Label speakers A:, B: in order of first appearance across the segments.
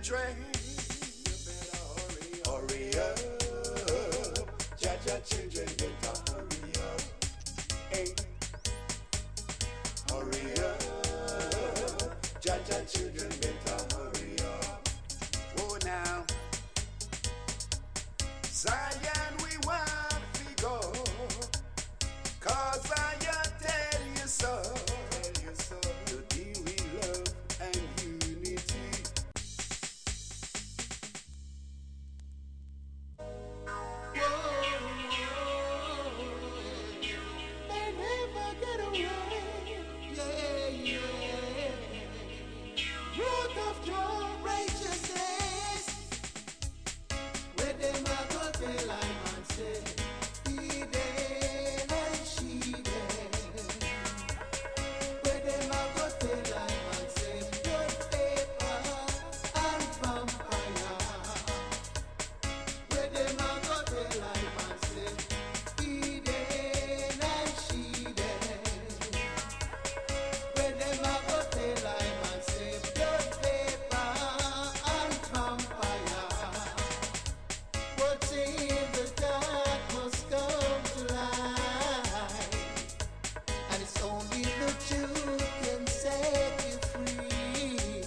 A: children, you better hurry up. Jaja children, better hurry up. Hey, hurry up. Jaja children, better hurry up. Oh now, Zion, we want to go. 'Cause I tell you so. To deal with love and unity.
B: They never get away. Root of your righteousness. Where them a go tell I man say, he dead and she dead. Where them a go tell I man say, blood paper and vampire. Where them a go tell I man say, he dead and she dead. Where them a go tell I man say, blood paper and vampire. What's in the dark must come to light, and it's only the truth can set you free.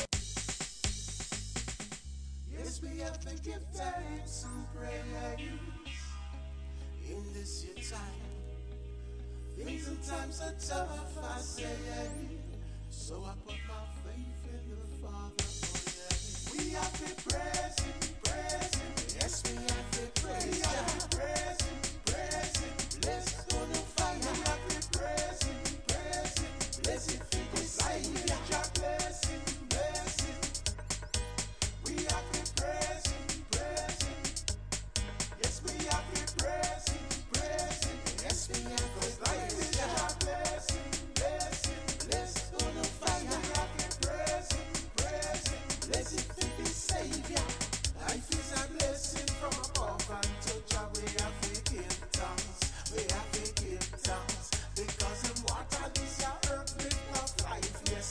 B: Yes, we have to give thanks and praise in this your time. Things and times are tough, I say, so I put my faith in the Father. We have to praise Him, praise Him. Yes, we have to praise Him. We have to praise Him, praise Him. Blessed on the fire. We have to praise Him, praise Him. Blessed for the Savior. Bless Him, bless Him. We have to praise Him, praise Him. Yes, we have to praise Him, praise Him. Yes, we have to praise Him. Bless Him, bless Him. Blessed on the fire. We have to praise Him, praise Him. Blessed for the Savior. Life is a blessing from above and touch our way of give thanks. We have to give thanks because in water this your earth with of life, yes.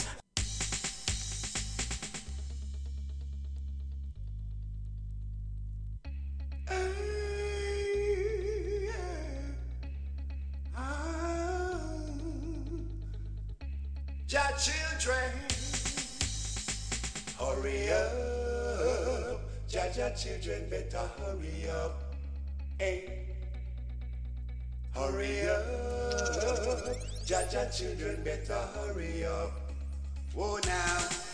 A: Jah children, hurry up. Jaja children, better hurry up. Hey, hurry up. Jaja children, better hurry up. Whoa now.